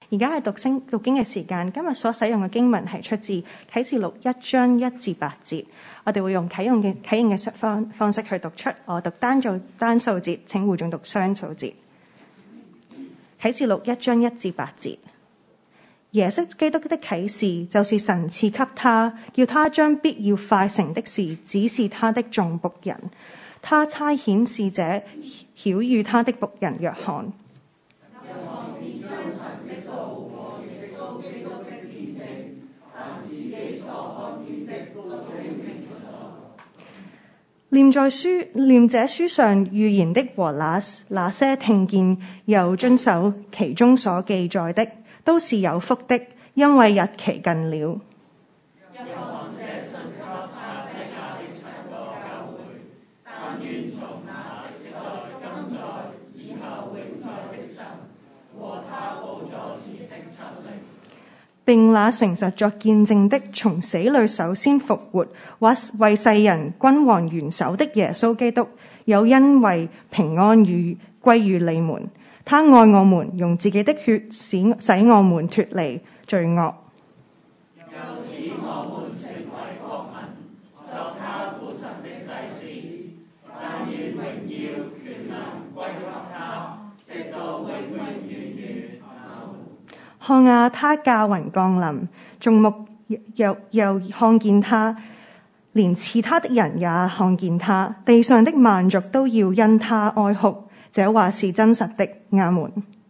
而家係讀經嘅時間，今日所使用嘅經文係出自啟示錄1章1至8節。我哋會用啟應嘅方式去讀出，我讀單數節，請會眾讀雙數節。啟示錄1章1至8節。耶穌基督的啟示就是神賜給他，叫他將必要快成的事指示他的眾僕人。他差遣使者曉諭他的僕人約翰。念這書上預言的和那些聽見又遵守其中所記載的，都是有福的，因為日期近了。並那誠實作見證的，從死裏首先復活，為世人君王元首的耶穌基督，有恩惠平安歸於你們。他愛我們，用自己的血使我們脫離罪惡。看啊，他駕雲降臨，眾目又看見他，連刺他的人也看見他，地上的萬族都要因他哀哭。這話是真實的。阿門。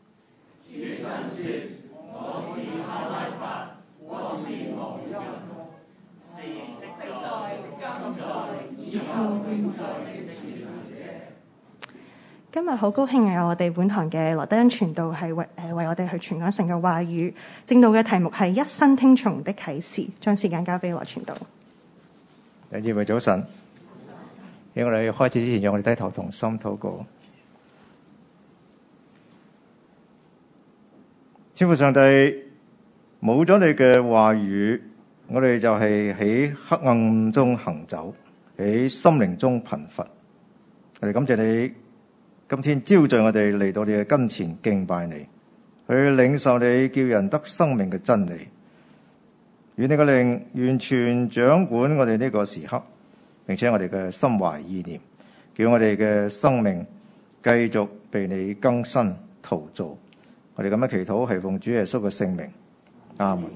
今日好高興有我哋本堂嘅羅德恩傳道係為我哋去傳講神嘅話語。正道嘅題目係一生聽從的啟示。將時間交俾羅傳道。 弟兄姊妹早晨。喺我哋開始之前，讓我哋低頭同心禱告。天父上帝，冇咗你嘅話語，我哋就係喺黑暗中行走，喺心靈中貧乏。我哋感謝你。今天招聚我哋嚟到你嘅跟前敬拜你，去領受你叫人得生命嘅真理。願你嘅靈完全掌管我哋呢個時刻，並且我哋嘅心懷意念，叫我哋嘅生命繼續被你更新陶造。我哋咁樣祈禱係奉主耶穌嘅聖名，阿門。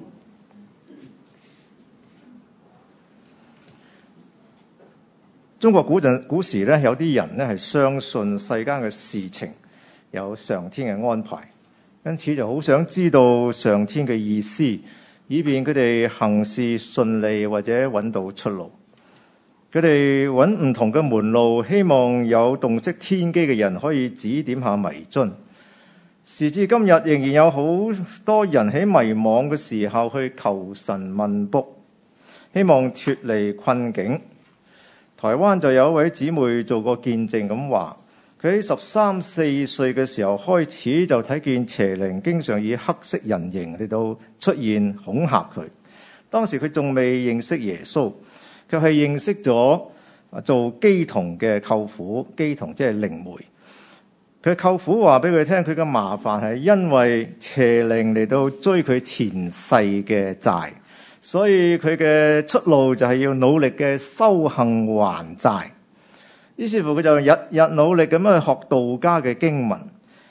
中國古時咧，有啲人咧係相信世間嘅事情有上天嘅安排，因此就好想知道上天嘅意思，以便佢哋行事順利或者揾到出路。佢哋揾唔同嘅門路，希望有洞悉天機嘅人可以指點下迷津。時至今日，仍然有好多人喺迷惘嘅時候去求神問卜，希望脫離困境。台灣就有一位姊妹做過見證咁話，佢喺13、14歲嘅時候開始就睇見邪靈經常以黑色人形嚟到出現恐嚇佢。當時佢仲未認識耶穌，卻係認識咗做乩童嘅舅父。乩童即係靈媒。佢舅父話俾佢聽，佢嘅麻煩係因為邪靈嚟到追佢前世嘅債。所以佢嘅出路就係要努力嘅修行還債。於是乎佢就日日努力咁樣去學道家嘅經文。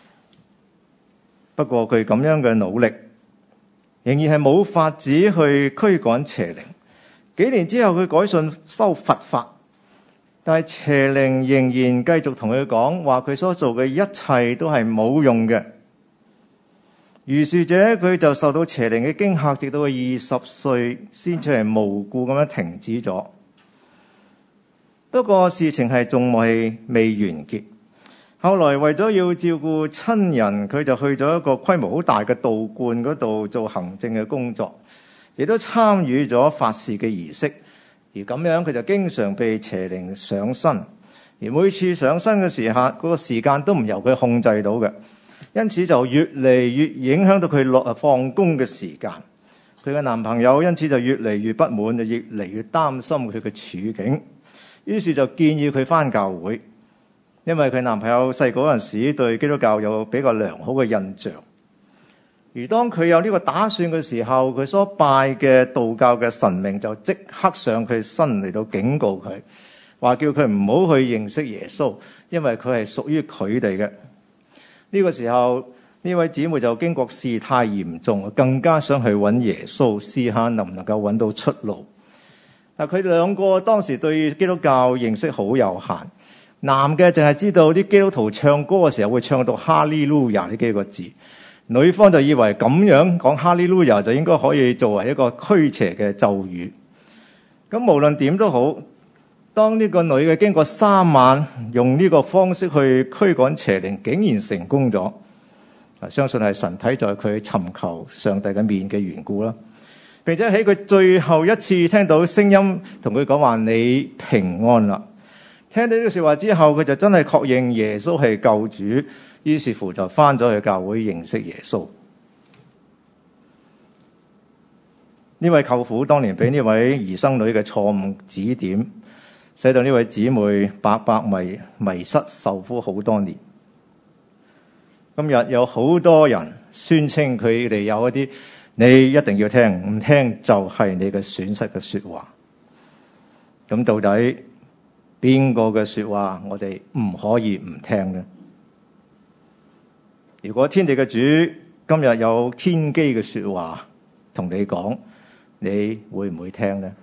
不過佢咁樣嘅努力仍然係冇法子去驅趕邪靈。幾年之後佢改信修佛法，但係邪靈仍然繼續同佢講話，佢所做嘅一切都係冇用嘅。如是者佢就受到邪靈嘅驚嚇，直到佢20歲先至係無故咁樣停止咗。不過事情係仲未完結。後來為咗要照顧親人，佢就去咗一個規模好大嘅道觀嗰度做行政嘅工作，亦都參與咗法事嘅儀式。而咁樣佢就經常被邪靈上身，而每次上身嘅時刻，嗰個時間都唔由佢控制到嘅。因此就越嚟越影響到佢放工嘅時間。佢嘅男朋友因此就越嚟越不滿，就越嚟越擔心佢嘅處境。於是就建議佢返教會，因為佢男朋友細個嗰陣時對基督教有比較良好嘅印象。 而當佢有呢個打算嘅時候，佢所拜嘅道教嘅神明就即刻上佢身嚟到警告佢，話叫佢唔好去認識耶穌，因為佢係屬於佢哋嘅。呢個時候，呢位姊妹就經過事態嚴重，更加想去揾耶穌，試下能唔能夠揾到出路。但佢哋兩個當時對基督教認識好有限，男嘅淨係知道啲基督徒唱歌嘅時候會唱到哈利路亞呢幾個字，女方就以為咁樣講哈利路亞就應該可以作為一個驅邪嘅咒語。咁無論點都好，當呢個女嘅經過3晚用呢個方式去驅趕邪靈，竟然成功咗，相信係神睇在佢尋求上帝嘅面嘅緣故啦。並且喺佢最後一次聽到聲音同佢講話你平安啦，聽到呢個說話之後，佢就真係確認耶穌係救主，於是乎就返咗去教會認識耶穌。呢位舅父當年俾呢位兒生女嘅錯誤指點，使到呢位姊妹白白迷失受苦好多年。今日有好多人宣稱佢哋有一啲你一定要聽，唔聽就係你嘅損失嘅說話。咁到底邊個嘅說話我哋唔可以唔聽呢？如果天地嘅主今日有天機嘅說話同你講，你會唔會聽呢？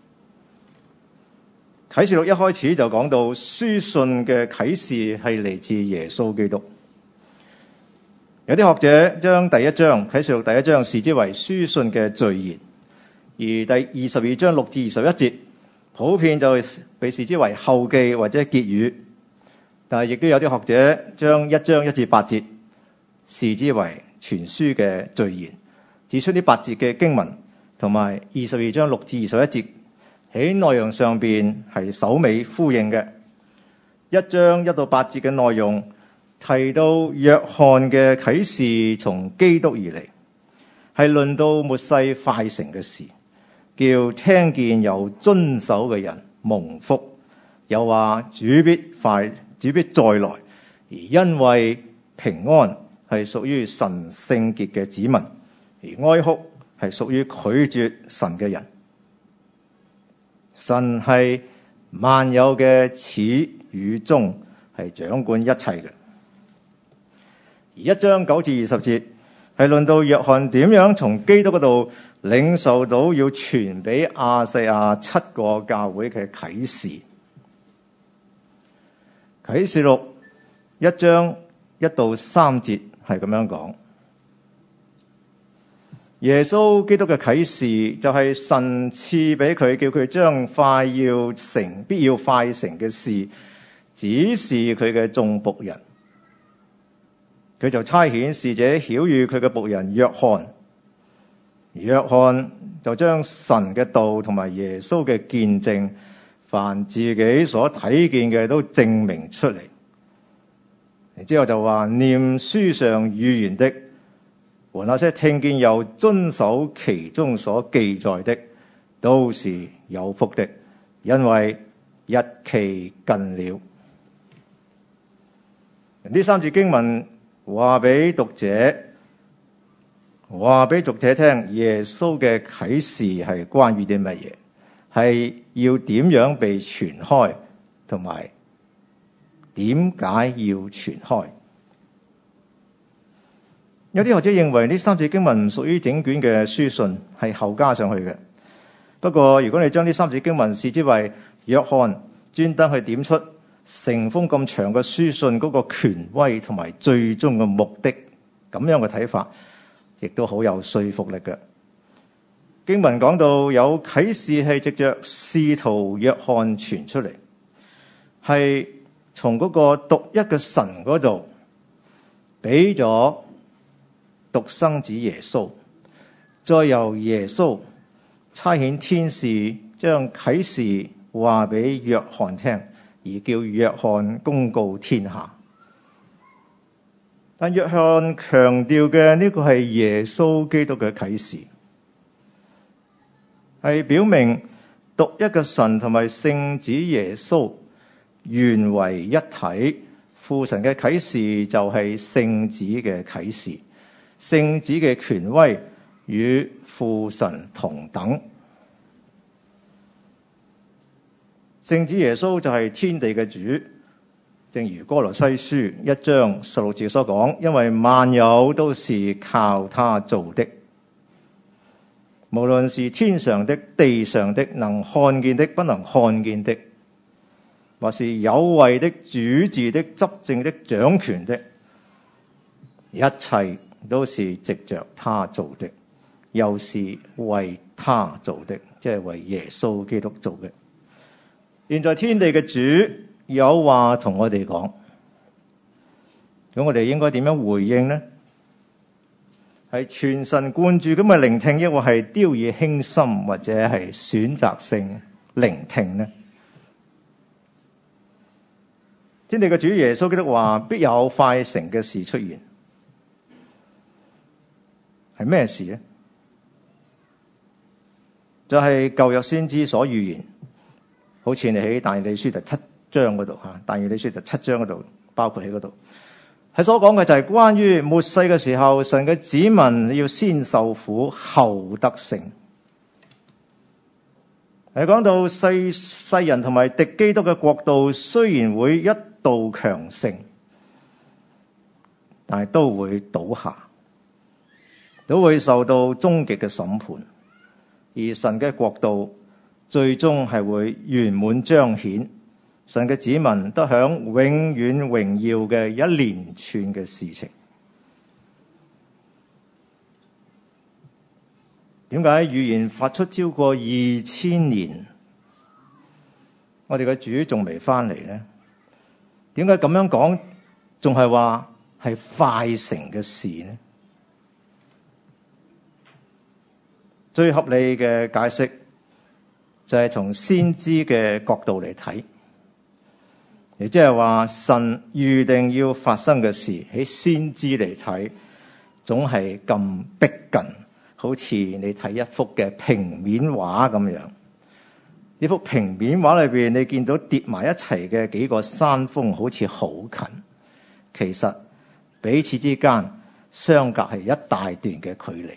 啟示錄一開始就講到書信嘅啟示係嚟自耶穌基督。有啲學者將第一章啟示錄第一章視之為書信嘅序言，而第22章6至21節普遍就被視之為後記或者結語。但係亦都有啲學者將1章1至8節視之為全書嘅序言，指出呢8節嘅經文同埋22章6至21節喺內容上邊係首尾呼應嘅。1章1到8節嘅內容提到約翰嘅啟示從基督而嚟，係論到末世快成嘅事，叫聽見又遵守嘅人蒙福。又話主必再來，而因為平安係屬於神聖潔嘅子民，而哀哭係屬於拒絕神嘅人。神係萬有嘅始與終，係掌管一切嘅。而1章9至20節係論到約翰點樣從基督嗰度領受到要傳俾亞細亞7個教會嘅啟示。啟示錄1章1到3節係咁樣講：耶穌基督嘅啟示就係神賜俾佢，叫佢將必要快成嘅事指示佢嘅眾僕人。佢就差遣使者曉諭佢嘅僕人約翰，約翰就將神嘅道同埋耶穌嘅見證，凡自己所睇見嘅都證明出嚟。之後就話，念書上預言的和那些聽見又遵守其中所記載的，都是有福的，因為日期近了。呢3節經文話俾讀者聽，耶穌嘅啟示係關於啲乜嘢，係要點樣被傳開，同埋點解要傳開。有啲學者認為呢3節經文唔屬於整卷嘅書信，係後加上去嘅。不過如果你將呢3節經文視之為約翰專登去點出成封咁長嘅書信嗰個權威同埋最終嘅目的，咁樣嘅睇法亦都好有說服力嘅。經文講到有啟示係藉着使徒約翰傳出嚟，係從嗰個獨一嘅神嗰度俾咗獨生子耶穌，再由耶穌差遣天使將啟示話俾約翰聽，而叫約翰公告天下。但約翰強調嘅呢個係耶穌基督嘅啟示，係表明獨一嘅神同埋聖子耶穌原為一體。父神嘅啟示就係聖子嘅啟示， 聖子嘅權威與父神同等。聖子耶穌就係天地嘅主，正如哥羅西書1章16節所講，因為萬有都是靠他做的，無論是天上的、地上的，能看見的、不能看見的，或是有位的、主治的、執政的、掌權的，一切都是藉着他做的，又是為他做的，即係為耶穌基督做嘅。現在天地嘅主有話同我哋講，咁我哋應該點樣回應呢？係全神貫注咁去聆聽，抑或係掉以輕心，或者係選擇性聆聽呢？天地嘅主耶穌基督話，必有快成嘅事出現。係咩事呢？就係舊約先知所預言，好似你喺但以理書第7章嗰度嚇，但以理書第7章嗰度，包括喺嗰度，係所講嘅就係關於末世嘅時候，神嘅子民要先受苦後得勝。係講到世人同埋敵基督嘅國度，雖然會一度強盛，但係都會倒下，都會受到終極嘅審判，而神嘅國度最終係會圓滿彰顯，神嘅子民得享永遠榮耀嘅一連串嘅事情。點解預言發出超過2000年，我哋嘅主仲未翻嚟呢？點解咁樣講，仲係話係快成嘅事呢？最合理嘅解釋就係從先知嘅角度嚟睇，亦即係話神預定要發生嘅事，喺先知嚟睇總係咁逼近，好似你睇一幅嘅平面畫咁樣。呢幅平面畫裏邊，你見到疊埋一齊嘅幾個山峰好似好近，其實彼此之間相隔係一大段嘅距離。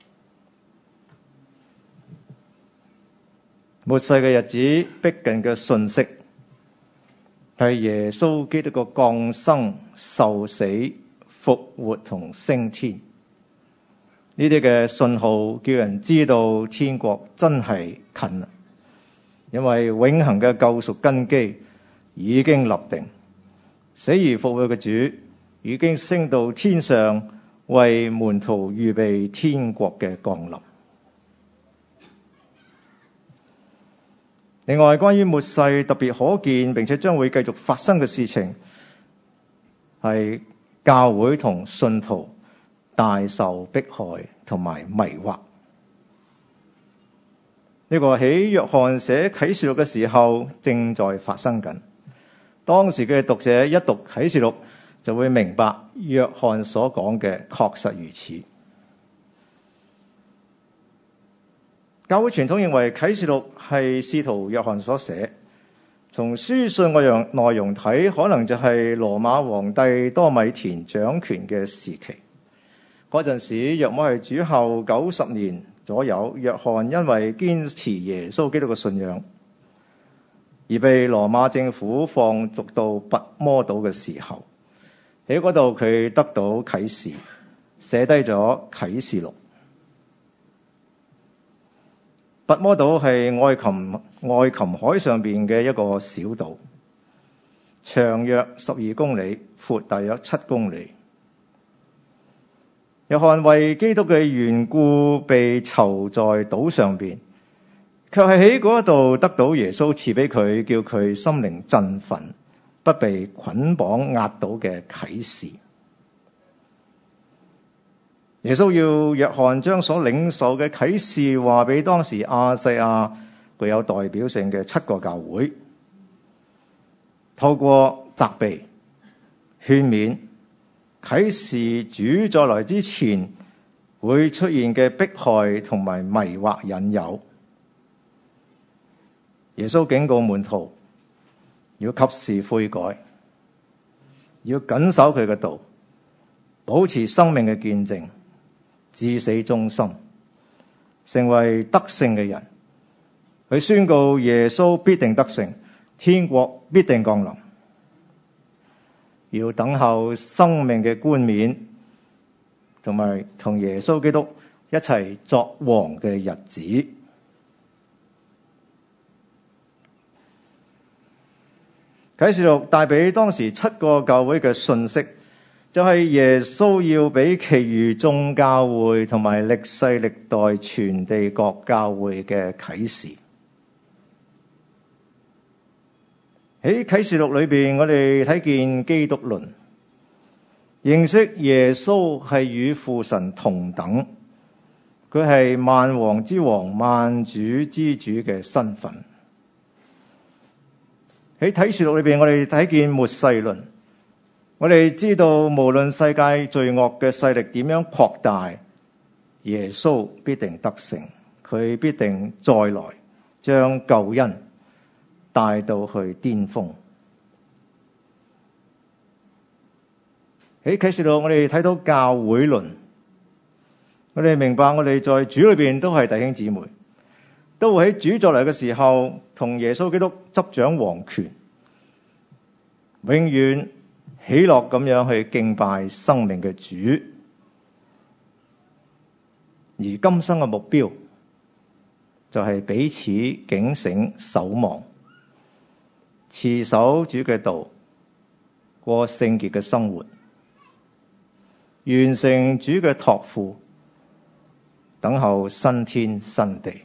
末世嘅日子逼近嘅訊息係耶穌基督嘅降生、受死、復活同升天。呢啲嘅信號叫人知道天國真係近啦，因為永恆嘅救贖根基已經立定，死而復活嘅主已經升到天上，為門徒預備天國嘅降臨。另外，關於末世特別可見並且將會繼續發生嘅事情，係教會同信徒大受迫害同埋迷惑。呢個喺約翰寫啟示錄嘅時候正在發生緊。當時嘅讀者一讀啟示錄就會明白約翰所講嘅確實如此。教會傳統認為啟示錄係使徒約翰所寫，從書信內容睇，可能就係羅馬皇帝多米田掌權嘅時期。嗰陣時約莫係主後90年左右，約翰因為堅持耶穌基督嘅信仰，而被羅馬政府放逐到拔摩島嘅時候，喺嗰度佢得到啟示，寫低咗啟示錄。拔摩島係愛琴海上邊嘅一個小島，長約12公里，闊大約7公里。約翰為基督嘅緣故被囚在島上邊，卻係喺嗰度得到耶穌賜俾佢，叫佢心靈振奮，不被捆綁壓倒嘅啟示。耶穌要約翰將所領受嘅啟示話俾當時亞細亞具有代表性嘅7個教會，透過責備、勸勉、啟示主再來之前會出現嘅迫害同埋迷惑引誘。耶穌警告門徒要及時悔改，要謹守佢嘅道，保持生命嘅見證， 至死忠心，成為得勝嘅人。佢宣告耶穌必定得勝，天國必定降臨，要等候生命嘅冠冕，同埋同耶穌基督一齊作王嘅日子。啟示錄帶俾當時7個教會嘅信息，就係耶穌要俾其餘眾教會同埋歷世歷代全地各教會嘅啟示。喺啟示錄裏邊，我哋睇見基督論，認識耶穌係與父神同等，佢係萬王之王、萬主之主嘅身份。喺啟示錄裏邊，我哋睇見末世論，我哋知道無論世界罪惡嘅勢力點樣擴大，耶穌必定得勝，佢必定再來，將救恩帶到去巔峰。喺啟示錄，我哋睇到教會論，我哋明白我哋在主裏邊都係弟兄姊妹，都會喺主再來嘅時候同耶穌基督執掌王權，永遠喜樂咁樣去敬拜生命嘅主。而今生嘅目標就係彼此警醒守望，持守主嘅道，過聖潔嘅生活，完成主嘅託付，等候新天新地。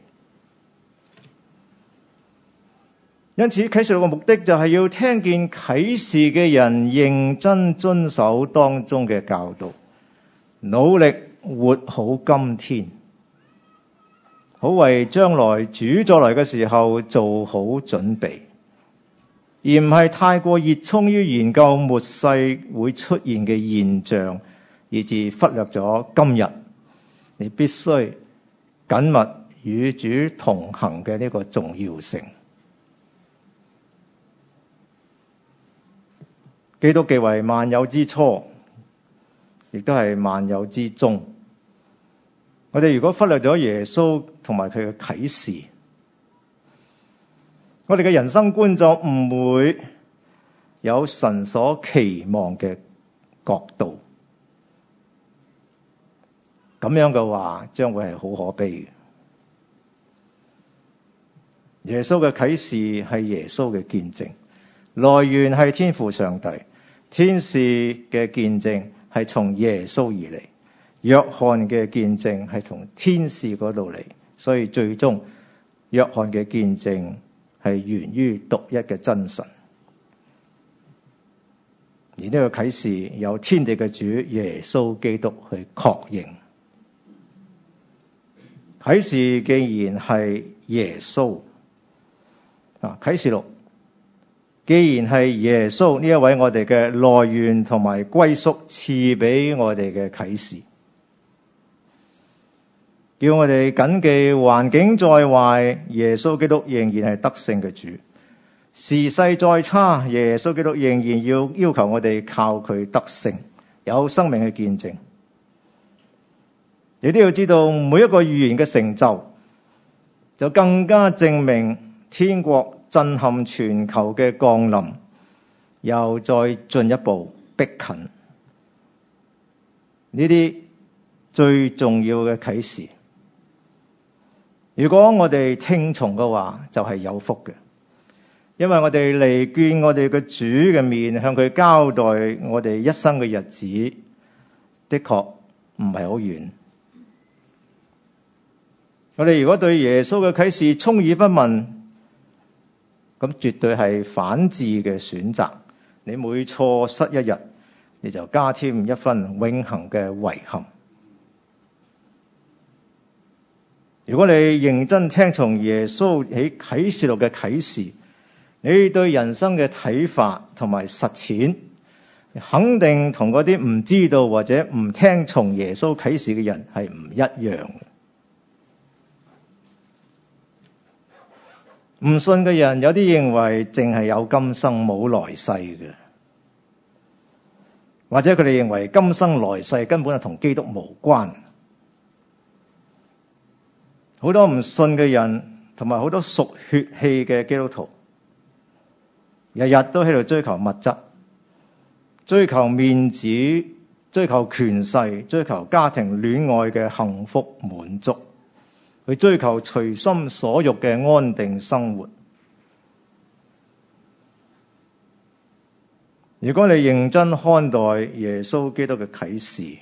因此啟示錄嘅目的就係要聽見啟示嘅人認真遵守當中嘅教導，努力活好今天，好為將來主再來嘅時候做好準備，而唔係太過熱衷於研究末世會出現嘅現象，以致忽略咗今日你必須緊密與主同行嘅呢個重要性。基督既為萬有之初，亦都係萬有之終。我哋如果忽略咗耶穌同埋佢嘅啟示，我哋嘅人生觀就唔會有神所期望嘅角度。咁樣嘅話，將會係好可悲嘅。耶穌嘅啟示係耶穌嘅見證，來源係天父上帝。天使嘅見證係從耶穌而嚟，約翰嘅見證係從天使嗰度嚟，所以最終約翰嘅見證係源於獨一嘅真神。而呢個啟示由天地嘅主耶穌基督去確認。啟示既然係耶穌，啟示錄既然係耶穌呢一位我哋嘅來源同埋歸宿賜俾我哋嘅啟示，叫我哋謹記環境再壞，耶穌基督仍然係得勝嘅主；時勢再差，耶穌基督仍然要求我哋靠佢得勝，有生命嘅見證。你都要知道，每一個預言嘅成就，就更加證明天國震撼全球嘅降臨又再進一步逼近。呢啲最重要嘅啟示，如果我哋聽從嘅話，就係有福嘅，因為我哋嚟見我哋嘅主嘅面，向佢交代我哋一生嘅日子，的確唔係好遠。我哋如果對耶穌嘅啟示充耳不聞，咁絕對係反智嘅選擇。你每錯失一日，你就加添一分永恆嘅遺憾。如果你認真聽從耶穌喺啟示錄嘅啟示，你對人生嘅睇法同埋實踐，肯定同嗰啲唔知道或者唔聽從耶穌啟示嘅人係唔一樣嘅。唔信嘅人有啲認為淨係有今生冇來世嘅，或者佢哋認為今生來世根本係同基督無關。 好多唔信嘅人同埋好多屬血氣嘅基督徒，日日都喺度追求物質，追求面子，追求權勢，追求家庭戀愛嘅幸福滿足，去追求隨心所欲嘅安定生活。如果你認真看待耶穌基督嘅啟示，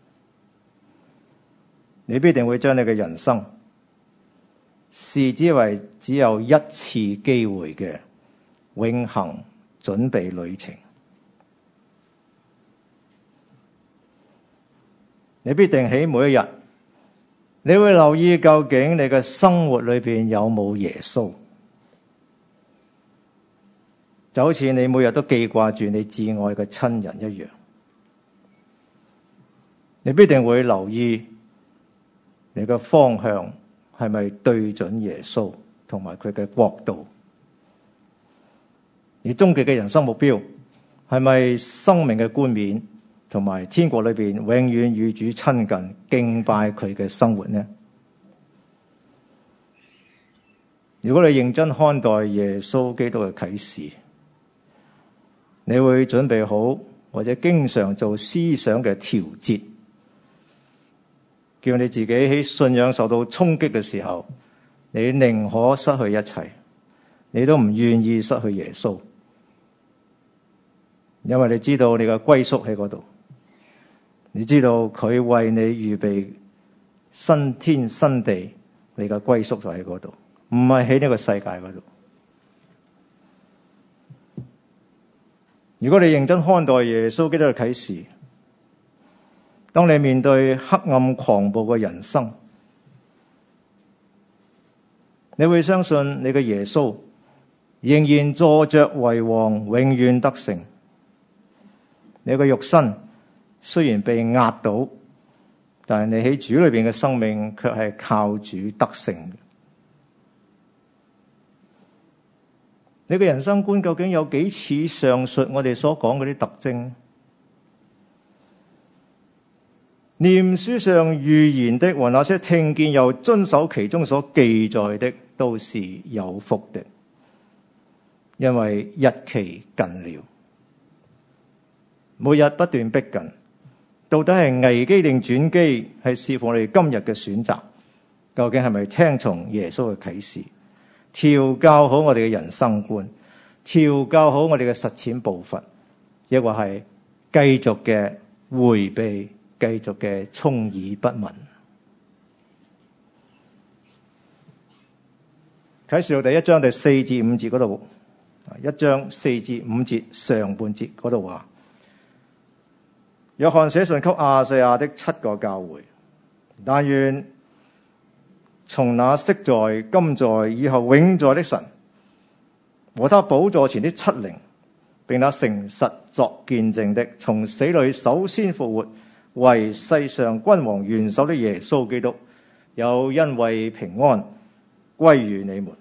你必定會將你嘅人生視之為只有一次機會嘅永恆準備旅程。你必定喺每一日，你會留意究竟你嘅生活裏邊有冇耶穌，就好似你每日都記掛住你至愛嘅親人一樣。你必定會留意你嘅方向係咪對準耶穌同埋佢嘅國度？你終極嘅人生目標係咪生命嘅冠冕同埋天國裏邊永遠與主親近敬拜佢嘅生活呢？如果你認真看待耶穌基督嘅啟示，你會準備好或者經常做思想嘅調節，叫你自己喺信仰受到衝擊嘅時候，你寧可失去一切，你都唔願意失去耶穌，因為你知道你嘅歸宿喺嗰度，你知道佢為你預備新天新地，你嘅歸宿就喺嗰度，唔係喺呢個世界嗰度。如果你認真看待耶穌基督嘅啟示，當你面對黑暗狂暴嘅人生，你會相信你嘅耶穌仍然坐着為王，永遠得勝。你嘅肉身雖然被壓倒，但係你喺主裏邊嘅生命卻係靠主得勝。你嘅人生觀究竟有幾似上述我哋所講嗰啲特徵？念書上預言的和那些聽見又遵守其中所記載的，都是有福的，因為日期近了，每日不斷逼近。到底係危機定轉機？係視乎我哋今日嘅選擇，究竟係咪聽從耶穌嘅啟示，調教好我哋嘅人生觀，調教好我哋嘅實踐步伐，抑或係繼續嘅迴避，繼續嘅充耳不聞。啟示錄第1章第4至5節嗰度，1章4至5節上半節嗰度話，約翰寫信給亞細亞的7個教會，但願從那昔在、今在、以後永在的神和他寶座前的7靈，並那誠實作見證的，從死裏首先復活，為世上君王元首的耶穌基督，有恩惠平安歸於你們。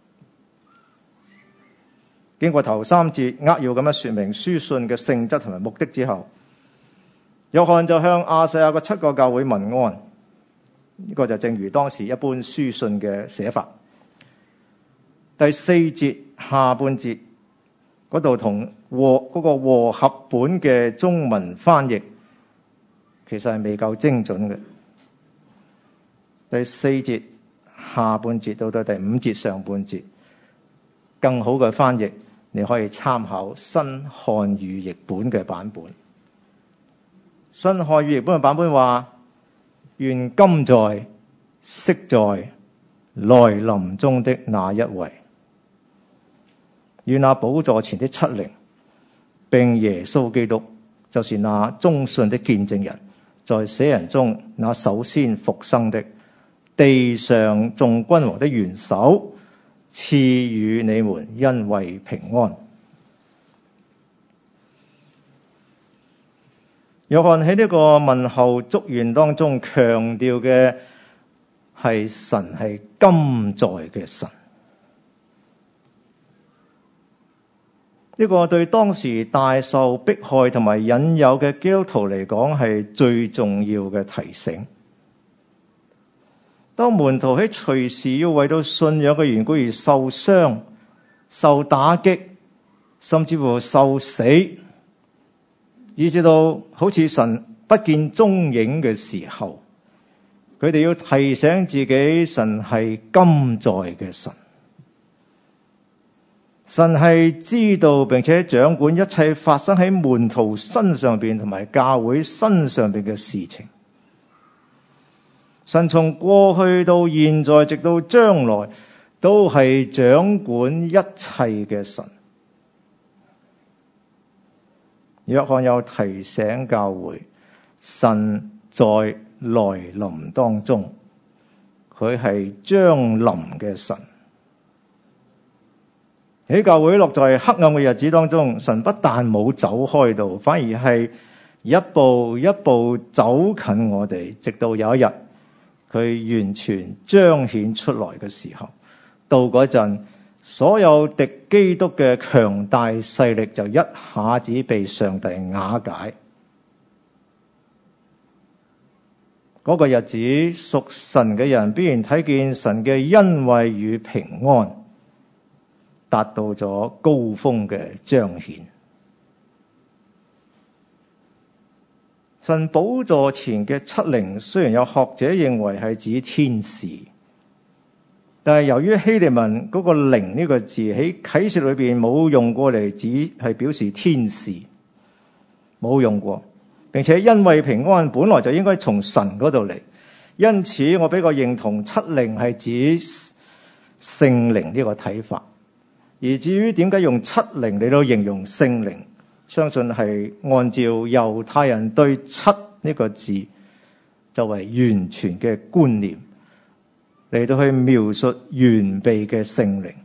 經過頭3節扼要咁樣說明書信嘅性質同埋目的之後，約翰就向亞細亞嘅7個教會問安。呢個就正如當時一般書信嘅寫法。第4節下半節嗰度同嗰個和合本嘅中文翻譯其實係未夠精準嘅。第4節下半節到第5節上半節，更好嘅翻譯你可以參考新漢語譯本嘅版本。新漢語譯本嘅版本話，願今在、昔在、來臨中的那一位，願那寶座前的7靈，並耶穌基督，就是那忠信的見證人，在死人中那首先復生的，地上眾君王的元首，賜予你們恩惠平安。約翰喺呢個問候祝願當中強調嘅係神係今在嘅神。呢個對當時大受迫害同埋引誘嘅基督徒嚟講係最重要嘅提醒。 當門徒喺隨時要為到信仰嘅緣故而受傷、受打擊，甚至乎受死，以至到好似神不見蹤影嘅時候，佢哋要提醒自己，神係今在嘅神，神係知道並且掌管一切發生喺門徒身上邊同埋教會身上邊嘅事情。神從過去到現在直到將來都係掌管一切嘅神。約翰又提醒教會，神在來臨當中，佢係將臨嘅神。喺教會落在黑暗嘅日子當中，神不但冇走開到，反而係一步一步走近我哋，直到有一日佢完全彰顯出來嘅時候，到嗰陣，所有敵基督嘅強大勢力就一下子被上帝瓦解。嗰個日子，屬神嘅人必然睇見神嘅恩惠與平安達到咗高峰嘅彰顯。神寶座前嘅七靈，雖然有學者認為係指天使，但係由於希臘文嗰個靈呢個字喺啟示裏邊冇用過嚟指係表示天使，冇用過，並且因為平安本來就應該從神嗰度嚟，因此我比較認同七靈係指聖靈呢個睇法。而至於點解用七靈嚟到形容聖靈，相信係按照猶太人對七呢個字作為完全嘅觀念嚟到去描述完備嘅聖靈。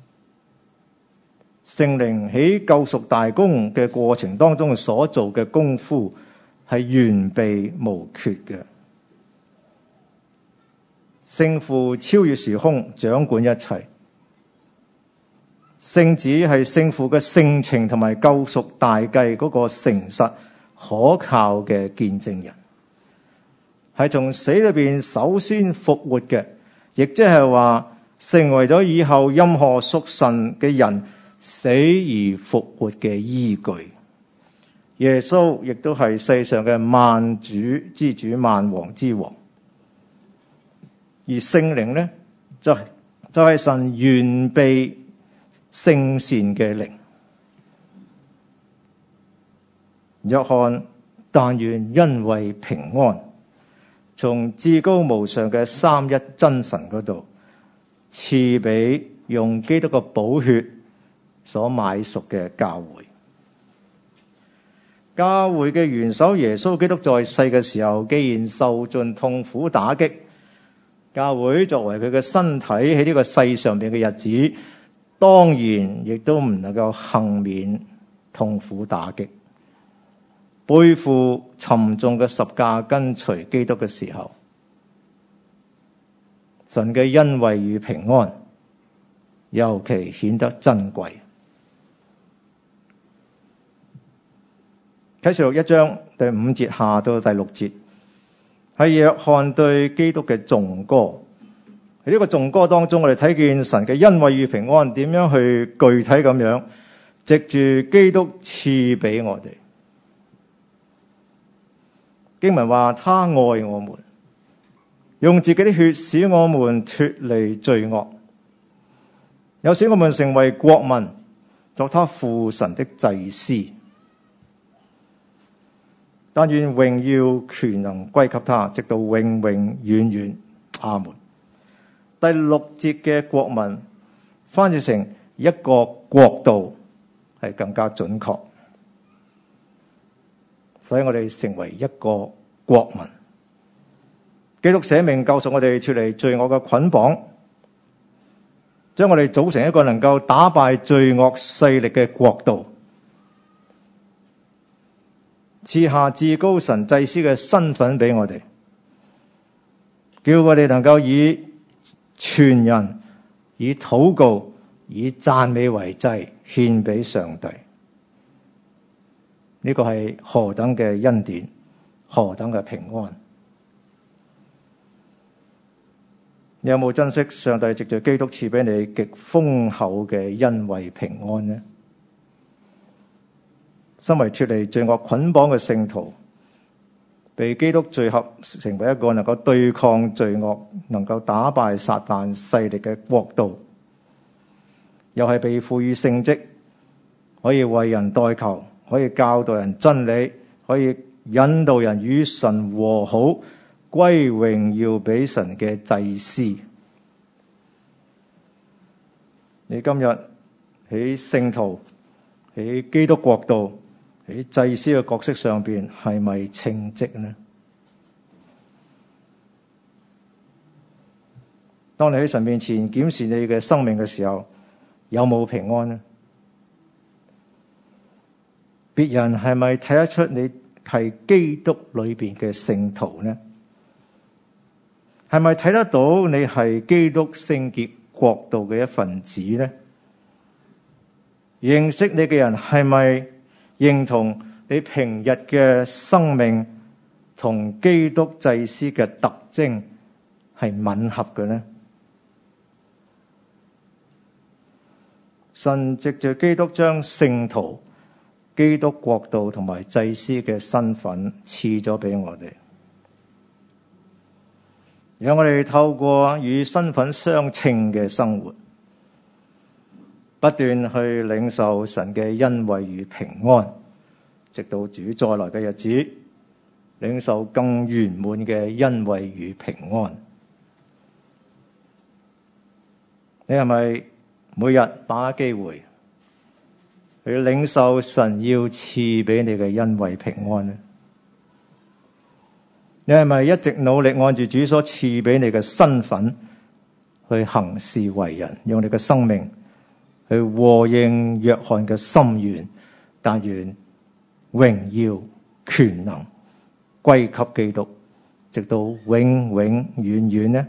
聖靈喺救贖大功嘅過程當中所做嘅功夫係完備無缺嘅。聖父超越時空，掌管一切。聖子係聖父嘅性情同埋救贖大計嗰個誠實可靠嘅見證人，係從死裏邊首先復活嘅，亦即係話成為咗以後任何屬神嘅人死而復活嘅依據。耶穌亦都係世上嘅萬主之主、萬王之王。而聖靈呢，就係神完備聖善嘅靈。約翰但願因為平安，從至高無上嘅三一真神嗰度賜俾用基督嘅寶血所買贖嘅教會。教會嘅元首耶穌基督在世嘅時候，既然受盡痛苦打擊，教會作為佢嘅身體喺呢個世上邊嘅日子，當然亦都唔能夠幸免痛苦打擊。背負沉重嘅十架跟隨基督嘅時候，神嘅恩惠與平安尤其顯得珍貴。啟示錄1章第5節下到第6節，係約翰對基督嘅頌歌。喺呢個頌歌當中，我哋睇見神嘅恩惠與平安點樣去具體咁樣藉住基督賜俾我哋。經文話，他愛我們，用自己的血使我們脫離罪惡，又使我們成為國民，作他父神的祭司。但願榮耀權能歸給他，直到永永遠遠。阿門。第6節嘅國民翻譯成一個國度係更加準確，使我哋成為一個國民。基督捨命救贖我哋脫離罪惡嘅捆綁，將我哋組成一個能夠打敗罪惡勢力嘅國度，賜下至高神祭司嘅身份俾我哋，叫我哋能夠以傳人、以禱告、以讚美為祭獻俾上帝。呢個係何等嘅恩典，何等嘅平安！ 你有冇珍惜上帝藉着基督賜俾你極豐厚嘅恩惠平安呢？身為脫離罪惡捆綁嘅聖徒，被基督聚合成為一個能夠對抗罪惡、能夠打敗撒旦勢力嘅國度，又係被賦予聖職，可以為人代求，可以教導人真理，可以引導人與神和好，歸榮耀俾神嘅祭司。你今日喺聖徒、喺基督國度、喺祭司嘅角色上邊係咪稱職呢？當你喺神面前檢視你嘅生命嘅時候，有冇平安呢？別人係咪睇得出你係基督裏邊嘅聖徒呢？係咪睇得到你係基督聖潔國度嘅一份子呢？認識你嘅人係咪認同你平日嘅生命同基督祭司嘅特徵係吻合嘅呢？神藉着基督將聖徒、基督國度同埋祭司嘅身份賜咗俾我哋，讓我哋透過與身份相稱嘅生活，不斷去領受神嘅恩惠與平安，直到主再來嘅日子，領受更圓滿嘅恩惠與平安。你係咪每日把握機會去領受神要賜俾你嘅恩惠平安呢？你係咪一直努力按住主所賜俾你嘅身份去行事為人，用你嘅生命去和應約翰嘅心願，但願榮耀權能歸給基督，直到永永遠遠呢？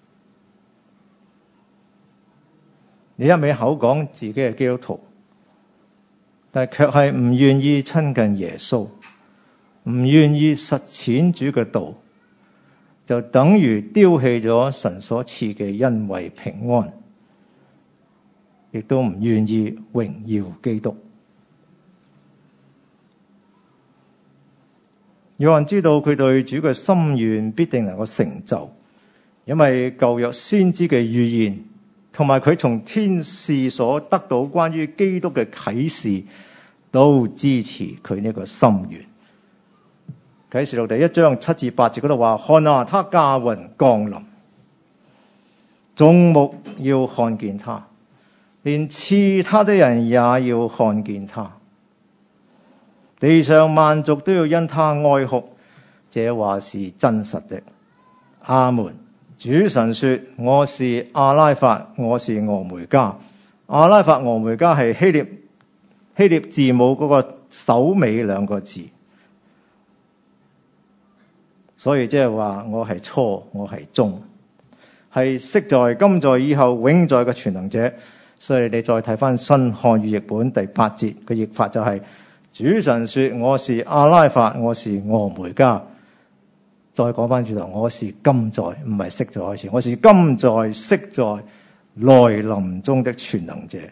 你一味口講自己係基督徒，但係卻係唔願意親近耶穌，唔願意實踐主嘅道，就等於丟棄咗神所賜嘅恩惠平安，亦都唔願意榮耀基督。有人知道佢對主嘅心願必定能夠成就，因為舊約先知嘅預言同埋佢從天使所得到關於基督嘅啟示，都支持佢呢個心願。啟示錄第1章7至8節嗰度話：看啊，他駕雲降臨，眾目要看見他，連刺他的人也要看見他，地上萬族都要因他哀哭。這話是真實的。阿門。主神說：我是阿拉法，我是俄梅加。阿拉法、俄梅加係希臘字母嗰個首尾兩個字，所以即係話我係初，我係終，係昔在、今在、以後永在嘅全能者。所以你再睇翻新漢語譯本第8節嘅譯法就係：主神說：我是阿拉法，我是俄梅加。再講翻轉頭，我是今在，唔係昔在開始，我是今在、昔在、來臨中的全能者。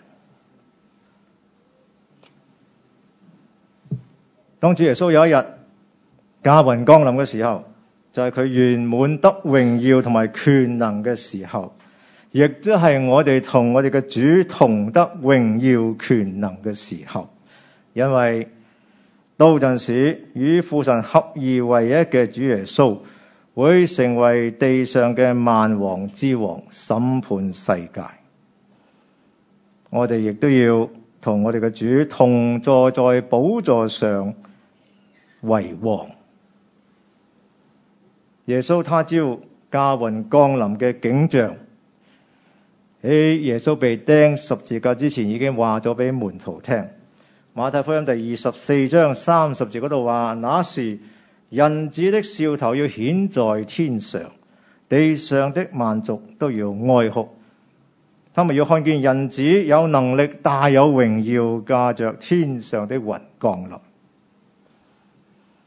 當主耶穌有一日駕雲降臨嘅時候，就係佢圓滿得榮耀同埋權能嘅時候，亦都係我哋同我哋嘅主同得榮耀權能嘅時候。因為到陣時，與父神合而為一嘅主耶穌會成為地上嘅萬王之王，審判世界。我哋亦都要同我哋嘅主同坐在寶座上為王。耶穌他朝駕雲降臨嘅景象，喺耶穌被釘十字架之前已經話咗俾門徒聽。馬太福音第24章30節嗰度話：那時人子的兆頭要顯在天上，地上的萬族都要哀哭。他們要看見人子有能力、大有榮耀，駕着天上的雲降臨。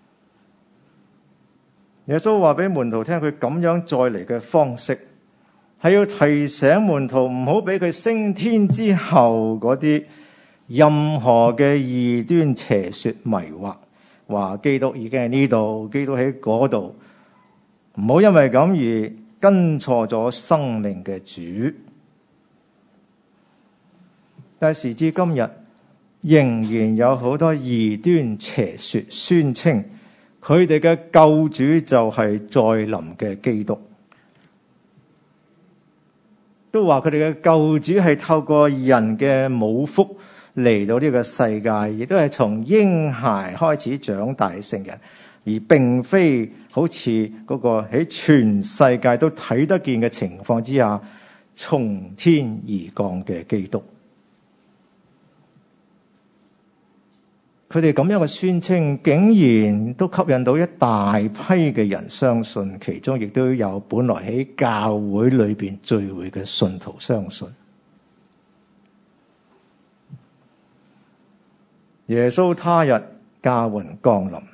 耶穌話俾門徒聽，佢咁樣再嚟嘅方式係要提醒門徒唔好俾佢升天之後嗰啲任何嘅異端邪說迷惑，話基督已經喺呢度，基督喺嗰度，唔好因為咁而跟錯咗生命嘅主。但係時至今日，仍然有好多異端邪說宣稱佢哋嘅救主就係再臨嘅基督，都話佢哋嘅救主係透過人嘅母腹嚟到呢個世界，亦都係從嬰孩開始長大成人，而並非好似嗰個喺全世界都睇得見嘅情況之下從天而降嘅基督。佢哋咁樣嘅宣稱竟然都吸引到一大批嘅人相信，其中亦都有本來喺教會裏邊聚會嘅信徒相信。耶穌他日駕雲降臨，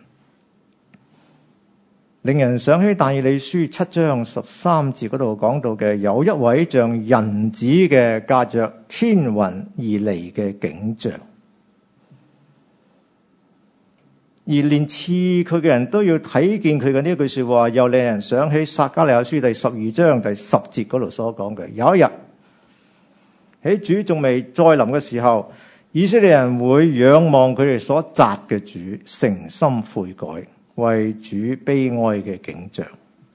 令人想起但以理書7章13節嗰度講到嘅，有一位像人子嘅駕着天雲而嚟嘅景象，而連刺佢嘅人都要睇見佢嘅呢句說話，又令人想起撒迦利亞書第12章第10節嗰度所講嘅，有一日喺主仲未再臨嘅時候，以色列人會仰望佢哋所擇嘅主，誠心悔改，為主悲哀嘅景象。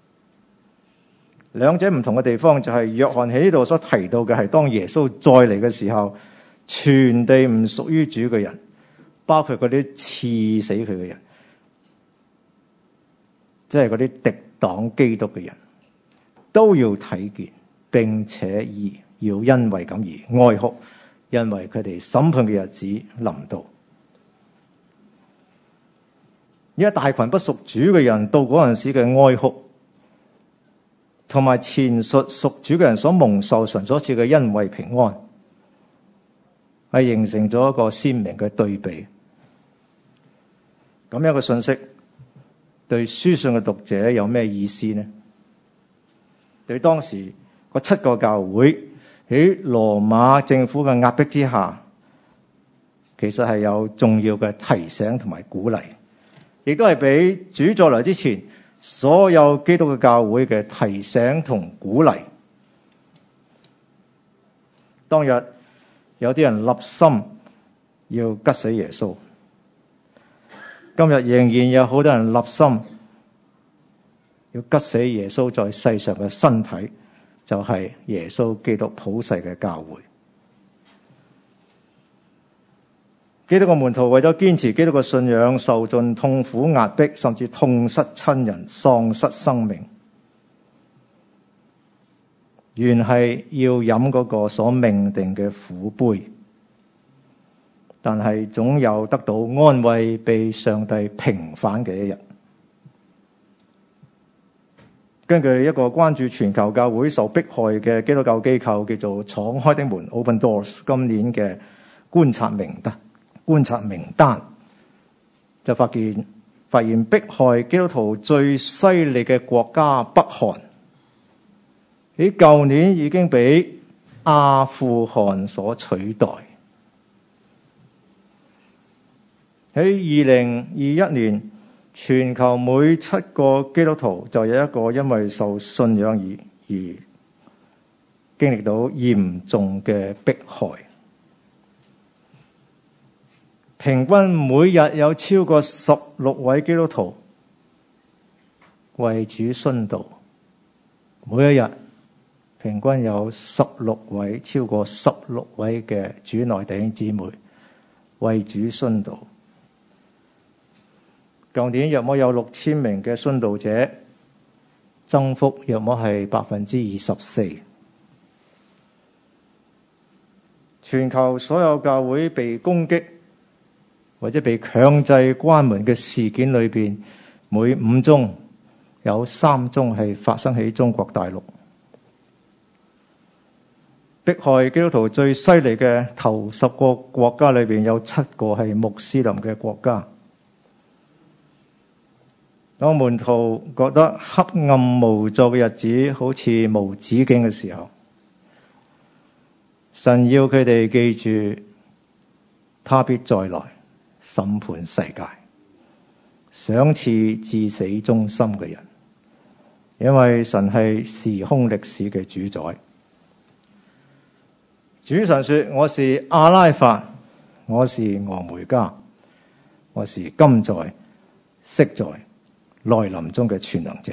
兩者唔同嘅地方就係約翰喺呢度所提到嘅係當耶穌再嚟嘅時候，全地唔屬於主嘅人，包括嗰啲刺死佢嘅人，即係嗰啲敵擋基督嘅人，都要睇見，並且要因為咁而哀哭，因為佢哋審判嘅日子臨到。一大群不屬主嘅人到嗰陣時嘅哀哭，同埋前述屬主嘅人所蒙受神所賜嘅恩惠平安，係形成咗一個鮮明嘅對比。咁樣嘅信息對書信嘅讀者有咩意思呢？對當時嗰7個教會喺羅馬政府嘅壓迫之下，其實係有重要嘅提醒同埋鼓勵，亦都係俾主再來之前所有基督嘅教會嘅提醒同鼓勵。當日有啲人立心要吉死耶穌，今日仍然有好多人立心要吉死耶穌在世上嘅身體，就係耶穌基督普世嘅教會。基督嘅門徒為咗堅持基督嘅信仰，受盡痛苦壓迫，甚至痛失親人，喪失生命，原係要飲嗰個所命定嘅苦杯，但係總有得到安慰，被上帝平反嘅一日。根據一個關注全球教會受迫害嘅基督教機構叫做敞開的門 Open Doors 今年嘅觀察名單，就發現迫害基督徒最犀利嘅國家北韓，喺舊年已經被阿富汗所取代。喺2021年，全球每7個基督徒就有一個因為受信仰而經歷到嚴重嘅迫害。平均每日有超過16位基督徒為主殉道，每一日平均有超過16位嘅主內弟兄姊妹為主殉道。舊年約莫有6000名嘅殉道者，增幅約莫係24%。全球所有教會被攻擊或者被強制關門嘅事件裏邊，每5宗有3宗係發生喺中國大陸。迫害基督徒最犀利嘅頭10個國家裏邊，有7個係穆斯林嘅國家。 當門徒覺得黑暗無助嘅日子好似無止境嘅時候，神要佢哋記住，他必再來審判世界，賞賜至死忠心嘅人，因為神係時空歷史嘅主宰。主神說：我是阿拉法，我是俄梅加，我是今在、昔在、來臨中嘅全能者。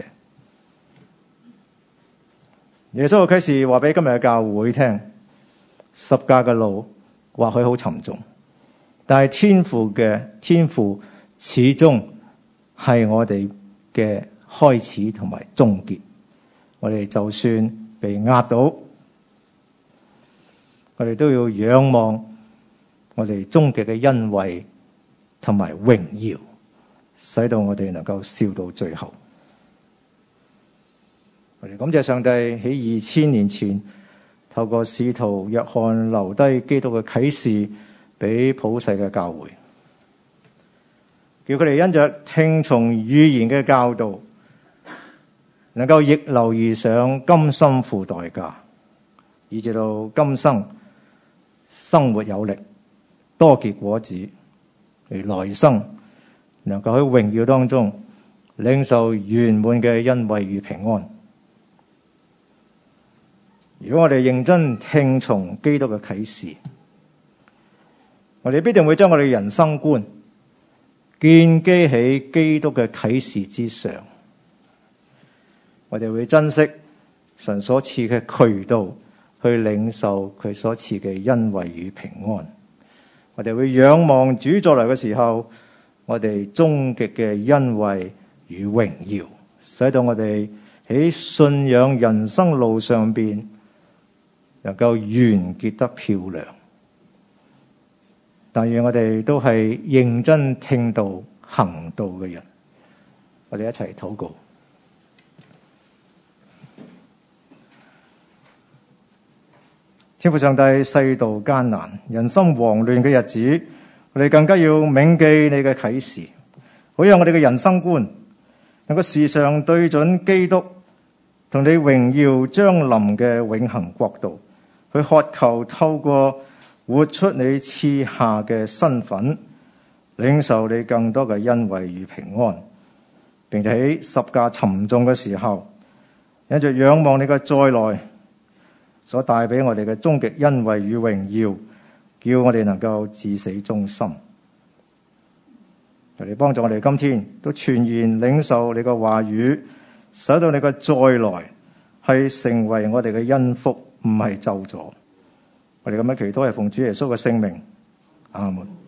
耶穌嘅啟示話俾今日嘅教會聽，十架嘅路或許好沉重，但係天父始終係我哋嘅開始同埋終結。我哋就算被壓倒，我哋都要仰望我哋終極嘅恩惠同埋榮耀，使到我哋能夠笑到最後。我哋感謝上帝喺2000年前透過使徒約翰留低基督嘅啟示俾普世嘅教會，叫佢哋因着聽從語言嘅教導，能夠逆流而上，甘心付代價，以至到今生生活有力，多結果子，而來生能夠喺榮耀當中領受圓滿嘅恩惠與平安。如果我哋認真聽從基督嘅啟示，我哋必定會將我哋人生觀建基喺基督嘅啟示之上。我哋會珍惜神所賜嘅渠道，去領受佢所賜嘅恩惠與平安。我哋會仰望主再來嘅時候，我哋終極嘅恩惠與榮耀，使到我哋喺信仰人生路上邊能夠完結得漂亮。但願我哋都係認真聽道行道嘅人。我哋一齊禱告。天父上帝，世道艱難，人心惶亂嘅日子，我哋更加要銘記你嘅啟示，好讓我哋嘅人生觀能夠時常對準基督同你榮耀將臨嘅永恆國度，去渴求透過活出你賜下嘅身份，領受你更多嘅恩惠與平安，並且喺十架沉重嘅時候，因着仰望你嘅再來所帶俾我哋嘅終極恩惠與榮耀，叫我哋能夠至死忠心。求你幫助我哋今天都全然領受你嘅話語，使到你嘅再來係成為我哋嘅恩福，唔係咒詛。我哋咁樣祈禱係奉主耶穌嘅聖名，阿門。